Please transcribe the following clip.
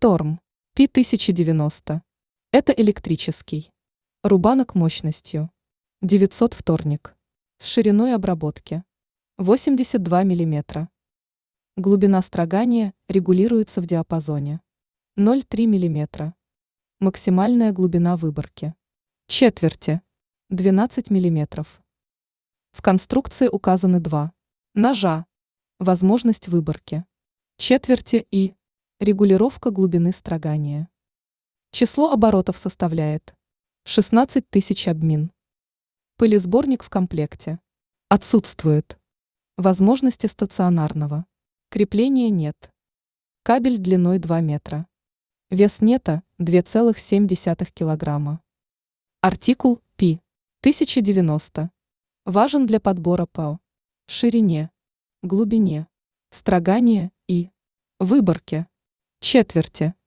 Торм P1090. Это электрический. Рубанок мощностью 900 вторник. С шириной обработки 82 мм. Глубина строгания регулируется в диапазоне 0,3 мм. Максимальная глубина выборки четверти 12 мм. В конструкции указаны два ножа, возможность выборки четверти и регулировка глубины строгания. Число оборотов составляет 16 тысяч обмин. Пылесборник в комплекте отсутствует. Возможности стационарного крепления нет. Кабель длиной 2 метра. Вес нета 2,7 килограмма. Артикул P 1090. Важен для подбора по ширине, глубине, строгания и выборке четверти.